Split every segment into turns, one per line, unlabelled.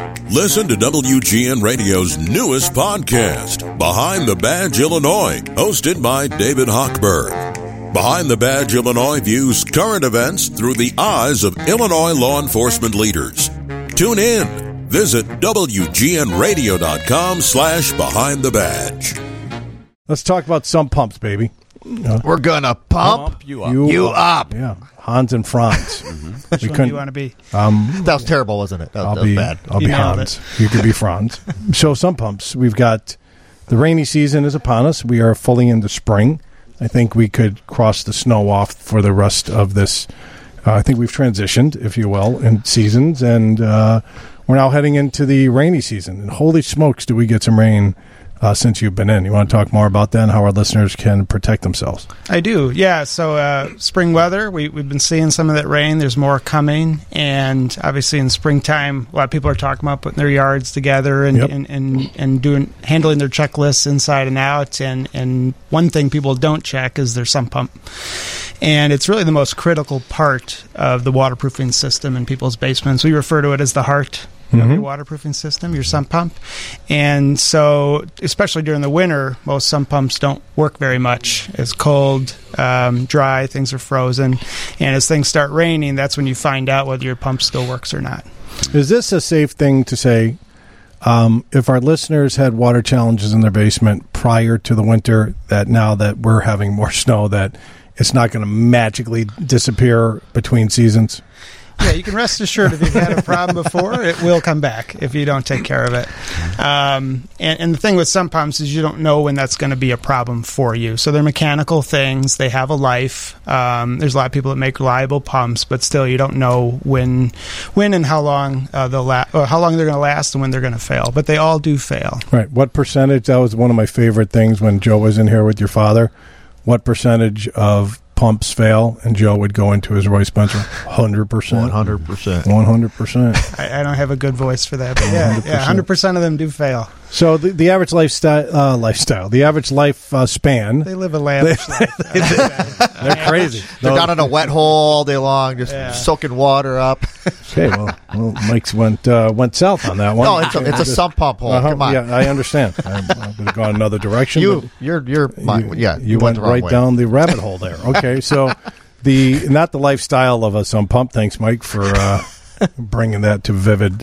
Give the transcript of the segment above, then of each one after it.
Listen to WGN Radio's newest podcast, Behind the Badge Illinois, hosted by David Hochberg. Behind the Badge Illinois views current events through the eyes of Illinois law enforcement leaders. Tune in. Visit WGNRadio.com/Behind the Badge.
Let's talk about some pumps, baby.
We're gonna pump
you
up.
Yeah, Hans and Franz.
Which one do you want to be?
That was terrible, wasn't it? That was bad.
I'll be Hans. You could be Franz. So some pumps. We've got the rainy season is upon us. We are fully into spring. I think we could cross the snow off for the rest of this. I think we've transitioned, if you will, in seasons, and we're now heading into the rainy season. And holy smokes, do we get some rain since you've been in. You want to talk more about that and how our listeners can protect themselves?
I do, yeah. So spring weather, we've been seeing some of that rain. There's more coming. And obviously in springtime, a lot of people are talking about putting their yards together and handling their checklists inside and out. And one thing people don't check is their sump pump. And it's really the most critical part of the waterproofing system in people's basements. We refer to it as the heart of your waterproofing system, your sump pump. And so, especially during the winter, most sump pumps don't work very much. It's cold, dry, things are frozen. And as things start raining, that's when you find out whether your pump still works or not.
Is this a safe thing to say? If our listeners had water challenges in their basement prior to the winter, that now that we're having more snow, that it's not going to magically disappear between seasons?
Yeah, you can rest assured if you've had a problem before, it will come back if you don't take care of it. And the thing with sump pumps is you don't know when that's going to be a problem for you. So they're mechanical things. They have a life. There's a lot of people that make reliable pumps, but still you don't know when and how long how long they're going to last and when they're going to fail. But they all do fail.
Right. What percentage? That was one of my favorite things when Joe was in here with your father. What percentage of pumps fail, and Joe would go into his Roy Spencer? 100%.
100%.
100%.
I don't have a good voice for that, but yeah, 100% of them do fail.
So the average lifestyle, the average life span.
They live a lavish life.
They're crazy.
They're down in a wet hole all day long, just soaking water up.
Okay, well, Mike's went south on that one.
No, it's a sump pump hole. Come on.
Yeah, I understand. I'm going to go another direction.
You
went right down the rabbit hole there. Okay, so not the lifestyle of a sump pump. Thanks, Mike, for bringing that to vivid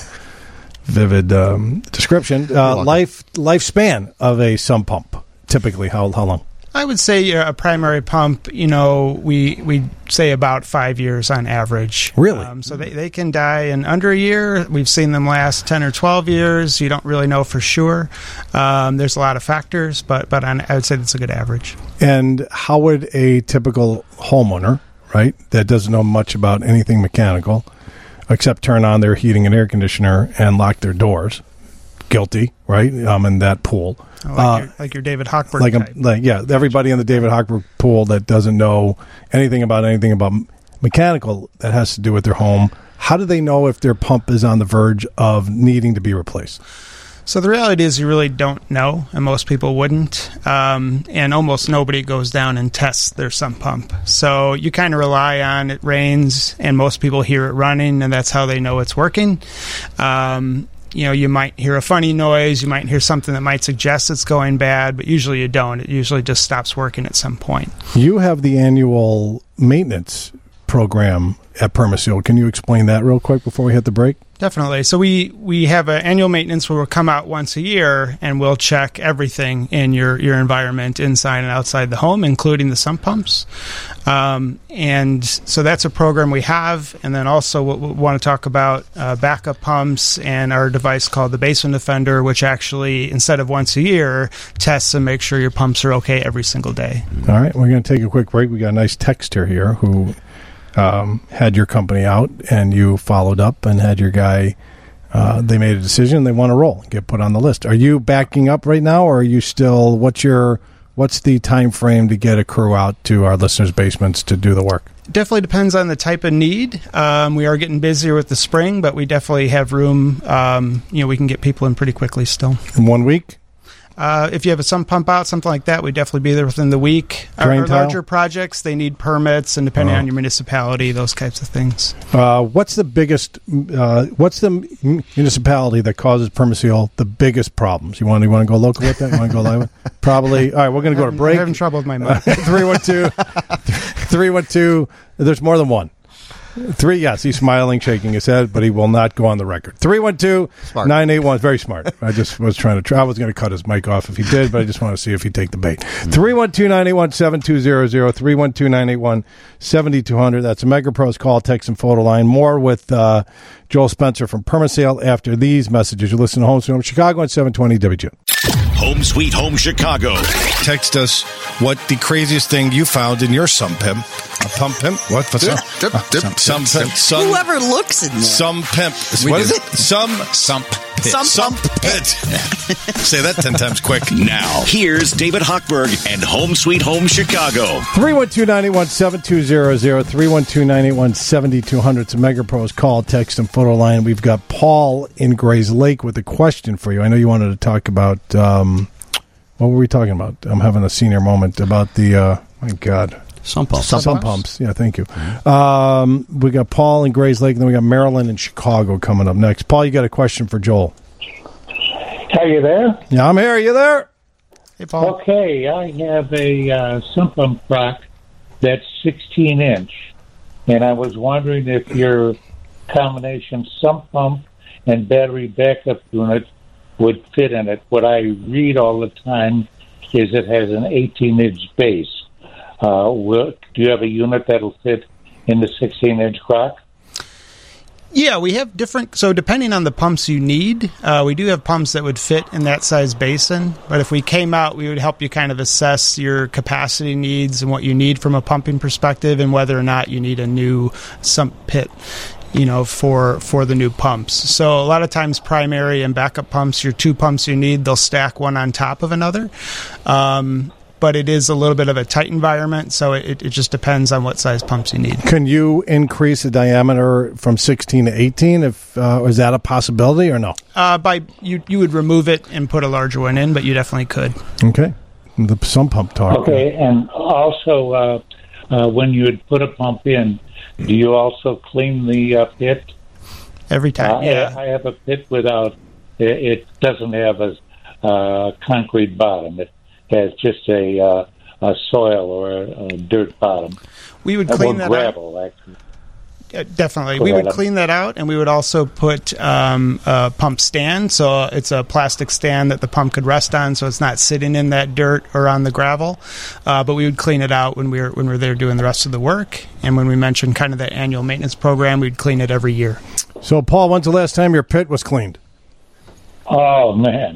description. Lifespan of a sump pump, typically how long?
I would say a primary pump, we say about 5 years on average.
Really?
So they can die in under a year. We've seen them last 10 or 12 years. You don't really know for sure. There's a lot of factors, but I would say that's a good average.
And how would a typical homeowner, right, that doesn't know much about anything mechanical, except turn on their heating and air conditioner and lock their doors, guilty, right, in that pool.
Like your David Hochberg type.
Everybody in the David Hochberg pool that doesn't know anything about mechanical that has to do with their home, how do they know if their pump is on the verge of needing to be replaced?
So the reality is you really don't know, and most people wouldn't, and almost nobody goes down and tests their sump pump. So you kind of rely on it rains, and most people hear it running, and that's how they know it's working. You might hear a funny noise, you might hear something that might suggest it's going bad, but usually you don't. It usually just stops working at some point. You
have the annual maintenance program at Permaseal. Can you explain that real quick before we hit the break?
Definitely. So we have an annual maintenance where we'll come out once a year and we'll check everything in your environment inside and outside the home, including the sump pumps. And so that's a program we have. And then also we'll want to talk about backup pumps and our device called the Basement Defender, which actually, instead of once a year, tests and makes sure your pumps are okay every single day.
All right. We're going to take a quick break. We got a nice texter here who had your company out, and you followed up and had your guy, they made a decision, they want to roll, get put on the list. Are you backing up right now, or are you still, what's the time frame to get a crew out to our listeners' basements to do the work?
Definitely depends on the type of need. We are getting busier with the spring, but we definitely have room. We can get people in pretty quickly still.
In 1 week?
If you have a sump pump out, something like that, we'd definitely be there within the week. Our larger projects, they need permits, and depending on your municipality, those types of things.
What's the municipality that causes permaseal the biggest problems? You want to go local with that? You want to go live? Probably. All right, we're going to go to break.
I'm having trouble with my mic.
312. There's more than one. Yes, he's smiling, shaking his head, but he will not go on the record. 312-981. Very smart. I just was I was going to cut his mic off if he did, but I just want to see if he'd take the bait. 312-981-7200, 312-981-7200. That's a MegaPros call, text, and photo line. More with Joel Spencer from PermaSale after these messages. You listen to Home Sweet Home Chicago on 720 WGN.
Home Sweet Home Chicago.
Text us what the craziest thing you found in your sump pimp. A pump pimp? What? What's that? Some pimp.
Whoever looks in there.
Some pimp. What is it? Sump pit.
Sump
pit. Say that 10 times quick.
Now, here's David Hochberg and Home Sweet Home Chicago.
312-981-7200, 312-981-7200. It's a MegaPros call, text, and photo line. We've got Paul in Grays Lake with a question for you. I know you wanted to talk about, what were we talking about? I'm having a senior moment about the, my God.
Sump pumps.
Sump pumps. Yeah, thank you. We got Paul in Grays Lake, and then we got Marilyn in Chicago coming up next. Paul, you got a question for Joel.
Are you there?
Yeah, I'm here. You there?
Hey, Paul.
Okay, I have a sump pump rock that's 16-inch, and I was wondering if your combination sump pump and battery backup unit would fit in it. What I read all the time is it has an 18-inch base. Do you have a unit that'll fit in the 16-inch crock?
Yeah, we have different. So depending on the pumps you need, we do have pumps that would fit in that size basin. But if we came out, we would help you kind of assess your capacity needs and what you need from a pumping perspective, and whether or not you need a new sump pit, for the new pumps. So a lot of times primary and backup pumps, your two pumps you need, they'll stack one on top of another. But it is a little bit of a tight environment, so it just depends on what size pumps you need.
Can you increase the diameter from 16 to 18? Is that a possibility or no?
You would remove it and put a larger one in, but you definitely could.
Okay. The sump pump talk.
Okay, and also when you would put a pump in, do you also clean the pit?
Every time, yeah.
I have a pit without, it doesn't have a concrete bottom. It has just a soil or a dirt bottom.
We would clean that
gravel,
out.
Actually.
Definitely. We would clean that out, and we would also put a pump stand. So it's a plastic stand that the pump could rest on, so it's not sitting in that dirt or on the gravel. But we would clean it out when we're there doing the rest of the work. And when we mentioned kind of that annual maintenance program, we'd clean it every year.
So, Paul, when's the last time your pit was cleaned?
Oh, man.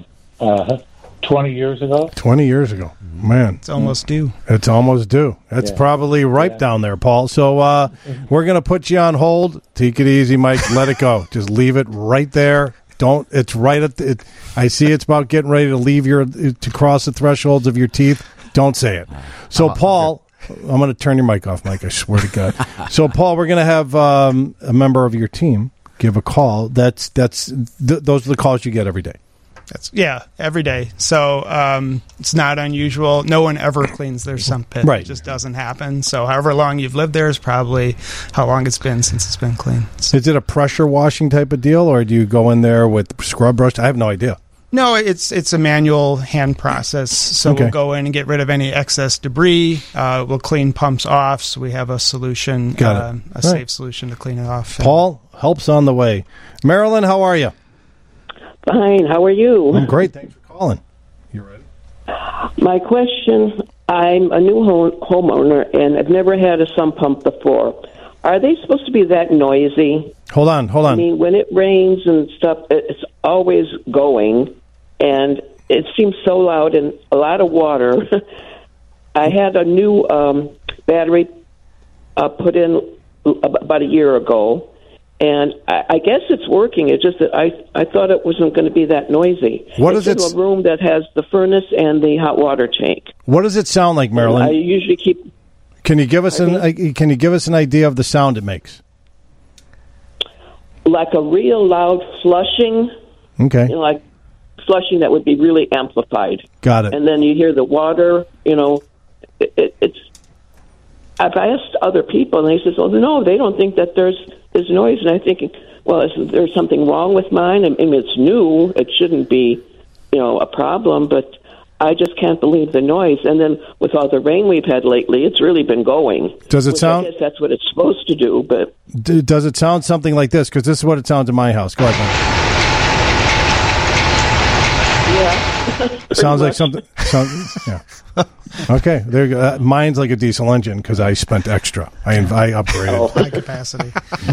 20 years ago?
20 years ago. Man.
It's almost due.
It's almost due. It's probably ripe down there, Paul. So we're going to put you on hold. Take it easy, Mike. Let it go. Just leave it right there. Don't. It's right at the... I see it's about getting ready to cross the thresholds of your teeth. Don't say it. So, Paul... I'm going to turn your mic off, Mike. I swear to God. So, Paul, we're going to have a member of your team give a call. Those are the calls you get every day.
Every day. So it's not unusual. No one ever cleans their sump pit.
Right.
It just doesn't happen. So however long you've lived there is probably how long it's been since it's been cleaned.
Is it a pressure washing type of deal, or do you go in there with scrub brush? I have no idea.
No, it's a manual hand process. So We'll go in and get rid of any excess debris. We'll clean pumps off. So we have a solution, safe solution to clean it off.
Paul, help's on the way. Marilyn, how are you?
Fine. How are you?
I'm great. Thanks for calling. You ready?
My question, I'm a new homeowner, and I've never had a sump pump before. Are they supposed to be that noisy?
Hold on.
I mean, when it rains and stuff, it's always going, and it seems so loud and a lot of water. I had a new battery put in about a year ago, and I guess it's working. It's just that I thought it wasn't going to be that noisy. It's in a room that has the furnace and the hot water tank.
What does it sound like, Marilyn?
I usually keep...
Can you give us an idea of the sound it makes?
Like a real loud flushing.
Okay.
Like flushing that would be really amplified.
Got it.
And then you hear the water, it's... I've asked other people, and they says, "Oh, no, they don't think that there's noise." And I'm thinking, well, is there something wrong with mine? I mean, it's new; it shouldn't be, a problem. But I just can't believe the noise. And then with all the rain we've had lately, it's really been going.
Does it sound?
I guess that's what it's supposed to do. But
does it sound something like this? Because this is what it sounds in my house. Go ahead, man.
Yeah.
Sounds like something. Yeah. Okay, there you go. Mine's like a diesel engine because I spent extra. I upgraded.
High capacity.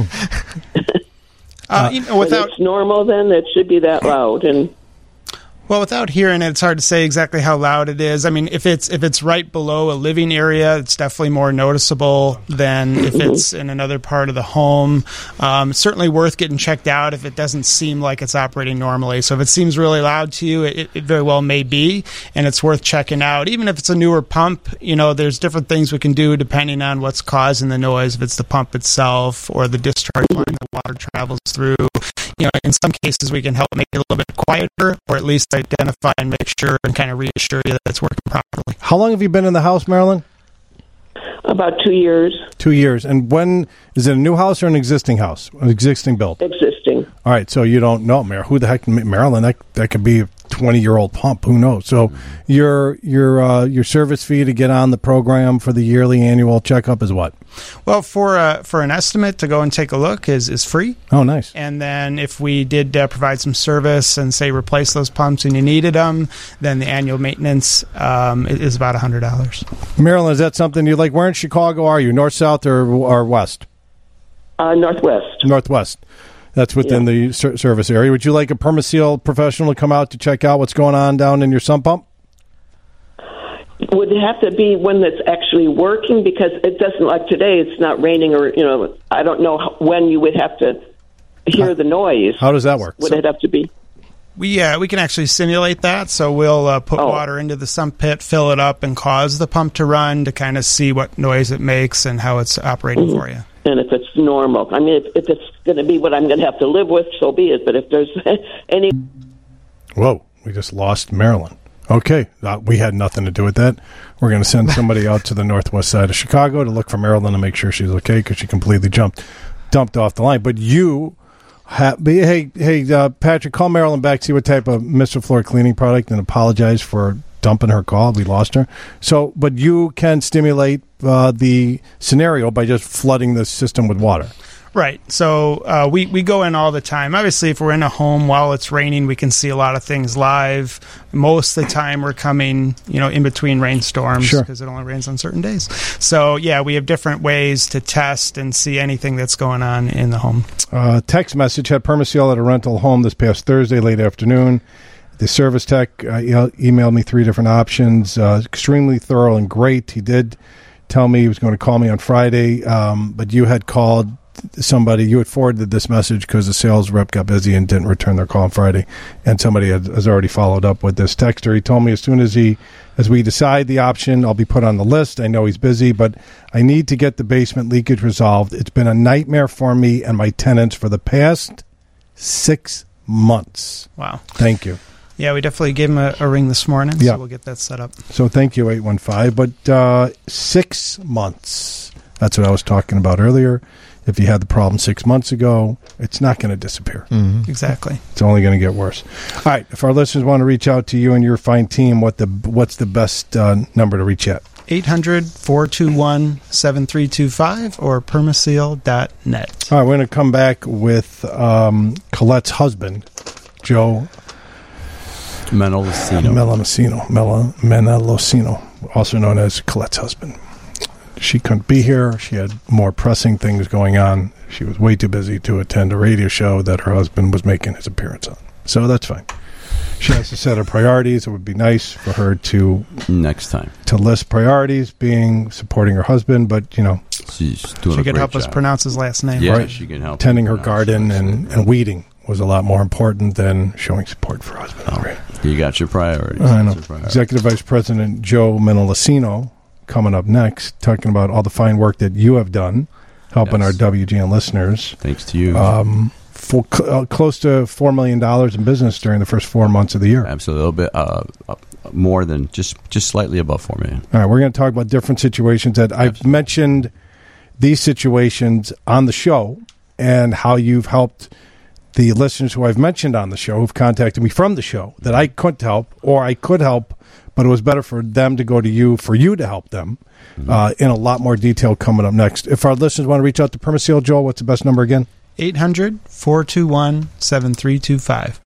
Without it's normal, then it should be that loud. And
well, without hearing it, it's hard to say exactly how loud it is. I mean, if it's right below a living area, it's definitely more noticeable than if it's in another part of the home. It's certainly worth getting checked out if it doesn't seem like it's operating normally. So if it seems really loud to you, it very well may be, and it's worth checking out. Even if it's a newer pump, there's different things we can do depending on what's causing the noise, if it's the pump itself or the discharge line the water travels through. In some cases, we can help make it a little bit quieter, or at least identify and make sure and kind of reassure you that it's working properly.
How long have you been in the house, Marilyn?
About 2 years.
2 years. And when is it a new house or an existing house? An existing build?
Existing.
All right. So you don't know, who the heck, Marilyn? That could be a 20-year-old pump. Who knows? So your service fee to get on the program for the yearly annual checkup is what?
Well, for an estimate to go and take a look is free.
Oh, nice.
And then if we did provide some service and say replace those pumps and you needed them, then the annual maintenance is about $100.
Marilyn, is that something you like? Where in Chicago are you? North, south, or west?
Northwest.
Northwest. That's within the service area. Would you like a Permaseal professional to come out to check out what's going on down in your sump pump?
Would it have to be one that's actually working? Because it doesn't, like today, it's not raining or, I don't know when you would have to hear the noise.
How does that work?
Would it have to be?
We can actually simulate that. So we'll put water into the sump pit, fill it up, and cause the pump to run to kind of see what noise it makes and how it's operating for you.
And if it's normal. I mean, if it's going to be what I'm going to have to live with, so be it. But if there's any...
Whoa, we just lost Marilyn. Okay, we had nothing to do with that. We're going to send somebody out to the northwest side of Chicago to look for Marilyn and make sure she's okay because she completely dumped off the line. But you... Patrick, call Marilyn back, see what type of Mr. Floor cleaning product, and apologize for dumping her call. We lost her. So, but you can stimulate the scenario by just flooding the system with water.
Right. So we go in all the time. Obviously, if we're in a home while it's raining, we can see a lot of things live. Most of the time, we're coming, in between rainstorms because it only rains on certain days. So, we have different ways to test and see anything that's going on in the home.
Text message: had Permaseal at a rental home this past Thursday, late afternoon. The service tech emailed me 3 different options. Extremely thorough and great. He did tell me he was going to call me on Friday, but you had called somebody. You had forwarded this message because the sales rep got busy and didn't return their call on Friday, and somebody has already followed up with this texter. He told me as soon as we decide the option, I'll be put on the list. I know he's busy, but I need to get the basement leakage resolved. It's been a nightmare for me and my tenants for the past 6 months.
Wow.
Thank you.
Yeah, we definitely gave him a ring this morning, so we'll get that set up.
So thank you, 815. But 6 months, that's what I was talking about earlier. If you had the problem 6 months ago, it's not going to disappear.
Mm-hmm. Exactly.
It's only going to get worse. All right, if our listeners want to reach out to you and your fine team, what's the best number to reach at?
800-421-7325 or permaseal.net.
All right, we're going to come back with Colette's husband, Joe Menalocino, also known as Colette's husband. She couldn't be here. She had more pressing things going on. She was way too busy to attend a radio show that her husband was making his appearance on. So that's fine. She has to set her priorities. It would be nice for her to
next time
to list priorities, being supporting her husband, but
she could
help us pronounce his last name.
Yeah,
right?
She can help.
Tending her garden and weeding was a lot more important than showing support for her husband.
Oh, right. You got your priorities.
I know. Executive Vice President Joe Menalocino coming up next, talking about all the fine work that you have done, helping our WGN listeners.
Thanks to you.
close to $4 million in business during the first 4 months of the year.
Absolutely, a little bit more than just slightly above $4 million.
All right, we're going to talk about different situations that I've mentioned these situations on the show and how you've helped the listeners who I've mentioned on the show who've contacted me from the show that I couldn't help or I could help, but it was better for them to go to you, for you to help them in a lot more detail coming up next. If our listeners want to reach out to Permaseal, Joel, what's the best number again?
800-421-7325.